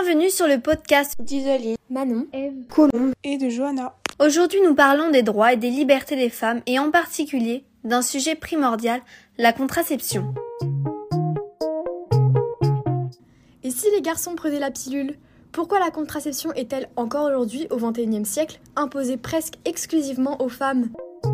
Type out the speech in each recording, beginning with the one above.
Bienvenue sur le podcast d'Isoline, Manon, Eve, Colombe et de Johanna. Aujourd'hui, nous parlons des droits et des libertés des femmes et en particulier d'un sujet primordial, la contraception. Et si les garçons prenaient la pilule, pourquoi la contraception est-elle encore aujourd'hui, au XXIe siècle, imposée presque exclusivement aux femmes ?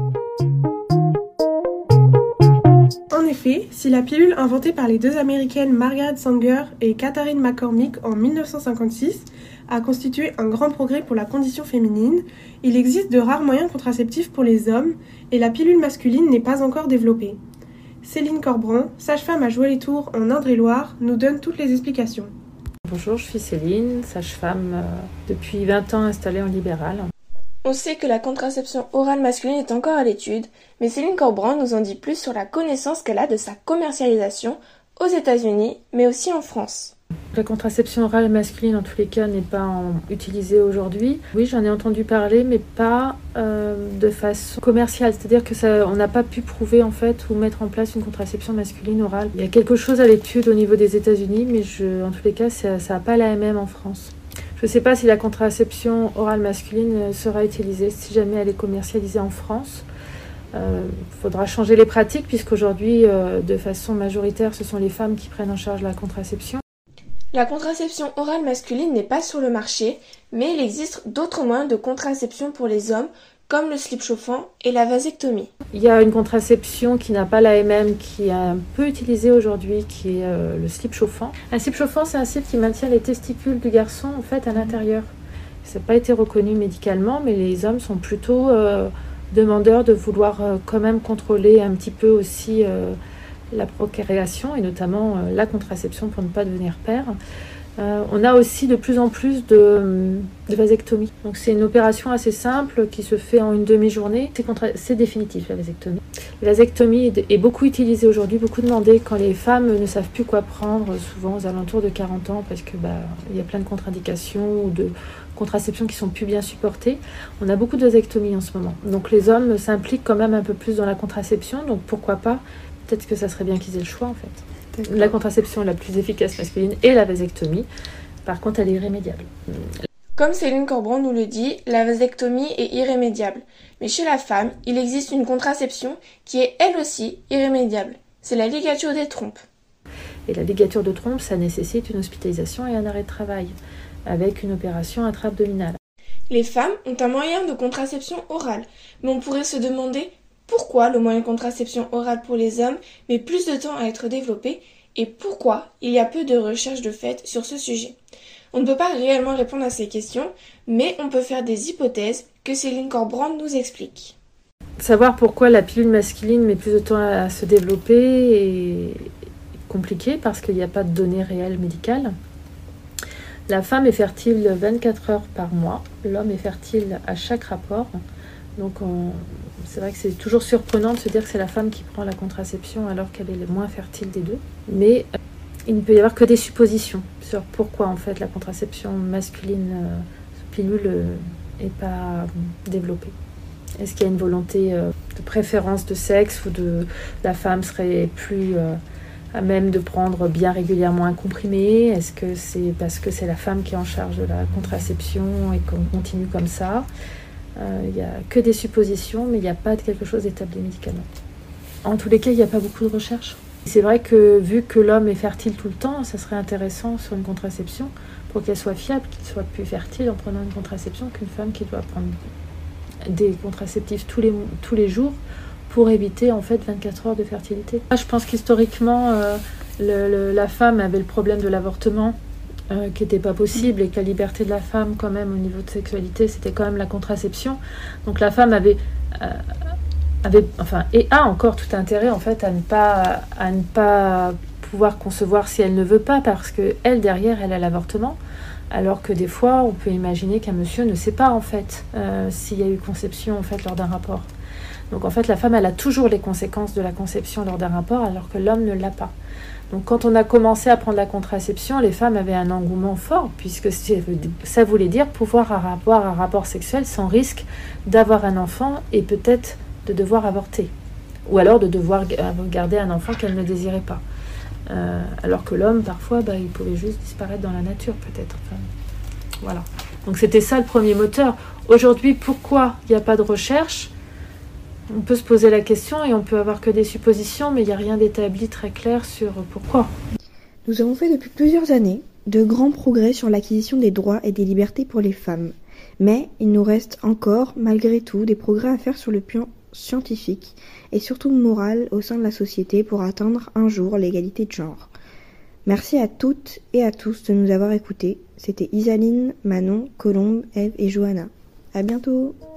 En effet, si la pilule inventée par les deux américaines Margaret Sanger et Catherine McCormick en 1956 a constitué un grand progrès pour la condition féminine, il existe de rares moyens contraceptifs pour les hommes et la pilule masculine n'est pas encore développée. Céline Corbrand, sage-femme à Joué-les-Tours en Indre-et-Loire, nous donne toutes les explications. Bonjour, je suis Céline, sage-femme depuis 20 ans installée en libéral. On sait que la contraception orale masculine est encore à l'étude, mais Céline Corbrand nous en dit plus sur la connaissance qu'elle a de sa commercialisation aux États-Unis, mais aussi en France. La contraception orale masculine, en tous les cas, n'est pas utilisée aujourd'hui. Oui, j'en ai entendu parler, mais pas de façon commerciale. C'est-à-dire que on n'a pas pu prouver en fait ou mettre en place une contraception masculine orale. Il y a quelque chose à l'étude au niveau des États-Unis, mais en tous les cas, ça n'a pas l'AMM en France. Je ne sais pas si la contraception orale masculine sera utilisée si jamais elle est commercialisée en France. Il faudra changer les pratiques puisqu'aujourd'hui, de façon majoritaire, ce sont les femmes qui prennent en charge la contraception. La contraception orale masculine n'est pas sur le marché, mais il existe d'autres moyens de contraception pour les hommes, comme le slip chauffant et la vasectomie. Il y a une contraception qui n'a pas l'AMM, qui est un peu utilisée aujourd'hui, qui est le slip chauffant. Un slip chauffant, c'est un slip qui maintient les testicules du garçon en fait à l'intérieur. Ça n'a pas été reconnu médicalement, mais les hommes sont plutôt demandeurs de vouloir quand même contrôler un petit peu aussi la procréation et notamment la contraception pour ne pas devenir père. On a aussi de plus en plus de vasectomie. Donc c'est une opération assez simple qui se fait en une demi-journée. C'est définitif la vasectomie. La vasectomie est beaucoup utilisée aujourd'hui, beaucoup demandée quand les femmes ne savent plus quoi prendre, souvent aux alentours de 40 ans parce que y a plein de contre-indications ou de contraceptions qui sont plus bien supportées. On a beaucoup de vasectomie en ce moment. Donc les hommes s'impliquent quand même un peu plus dans la contraception, donc pourquoi pas. Peut-être que ça serait bien qu'ils aient le choix en fait. D'accord. La contraception la plus efficace masculine est la vasectomie. Par contre, elle est irrémédiable. Comme Céline Corbrand nous le dit, la vasectomie est irrémédiable. Mais chez la femme, il existe une contraception qui est elle aussi irrémédiable. C'est la ligature des trompes. Et la ligature de trompe, ça nécessite une hospitalisation et un arrêt de travail, avec une opération intra-abdominale. Les femmes ont un moyen de contraception orale, mais on pourrait se demander pourquoi le moyen de contraception orale pour les hommes met plus de temps à être développé et pourquoi il y a peu de recherches de fait sur ce sujet. On ne peut pas réellement répondre à ces questions, mais on peut faire des hypothèses que Céline Corbrand nous explique. Savoir pourquoi la pilule masculine met plus de temps à se développer est compliqué parce qu'il n'y a pas de données réelles médicales. La femme est fertile 24 heures par mois, l'homme est fertile à chaque rapport. Donc c'est vrai que c'est toujours surprenant de se dire que c'est la femme qui prend la contraception alors qu'elle est le moins fertile des deux. Mais il ne peut y avoir que des suppositions sur pourquoi en fait la contraception masculine pilule n'est pas développée. Est-ce qu'il y a une volonté de préférence de sexe ou la femme serait plus à même de prendre bien régulièrement un comprimé? Est-ce que c'est parce que c'est la femme qui est en charge de la contraception et qu'on continue comme ça? Il n'y a que des suppositions, mais il n'y a pas quelque chose d'établi médicalement. En tous les cas, il n'y a pas beaucoup de recherches. C'est vrai que vu que l'homme est fertile tout le temps, ça serait intéressant sur une contraception pour qu'elle soit fiable, qu'il soit plus fertile en prenant une contraception qu'une femme qui doit prendre des contraceptifs tous les jours pour éviter en fait 24 heures de fertilité. Je pense qu'historiquement, la femme avait le problème de l'avortement qui n'était pas possible et que la liberté de la femme quand même au niveau de sexualité c'était quand même la contraception. Donc la femme avait a encore tout intérêt en fait à ne pas pouvoir concevoir si elle ne veut pas parce que elle derrière elle a l'avortement, alors que des fois on peut imaginer qu'un monsieur ne sait pas en fait s'il y a eu conception en fait lors d'un rapport. Donc en fait la femme elle a toujours les conséquences de la conception lors d'un rapport alors que l'homme ne l'a pas. Donc quand on a commencé à prendre la contraception, les femmes avaient un engouement fort puisque ça voulait dire pouvoir avoir un rapport sexuel sans risque d'avoir un enfant et peut-être de devoir avorter ou alors de devoir garder un enfant qu'elle ne désirait pas. Alors que l'homme, parfois, il pouvait juste disparaître dans la nature, peut-être. Enfin, voilà. Donc c'était ça le premier moteur. Aujourd'hui, pourquoi il n'y a pas de recherche ? On peut se poser la question et on peut avoir que des suppositions, mais il n'y a rien d'établi très clair sur pourquoi. Nous avons fait depuis plusieurs années de grands progrès sur l'acquisition des droits et des libertés pour les femmes. Mais il nous reste encore, malgré tout, des progrès à faire sur le plan scientifique et surtout moral au sein de la société pour atteindre un jour l'égalité de genre. Merci à toutes et à tous de nous avoir écoutés. C'était Isaline, Manon, Colombe, Eve et Johanna. À bientôt!